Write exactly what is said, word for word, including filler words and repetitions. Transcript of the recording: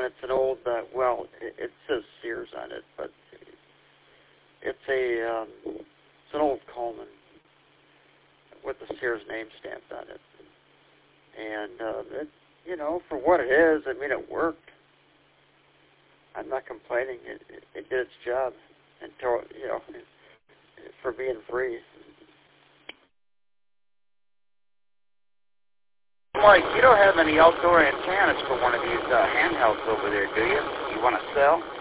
it's an old, uh, well, it, it says Sears on it, but it's a, um, it's an old Coleman with the Sears name stamped on it. And, uh, it, you know, for what it is, I mean, it worked. I'm not complaining. It, it, it did its job until, you know, for being free. Mike, you don't have any outdoor antennas for one of these uh, handhelds over there, do you? You want to sell?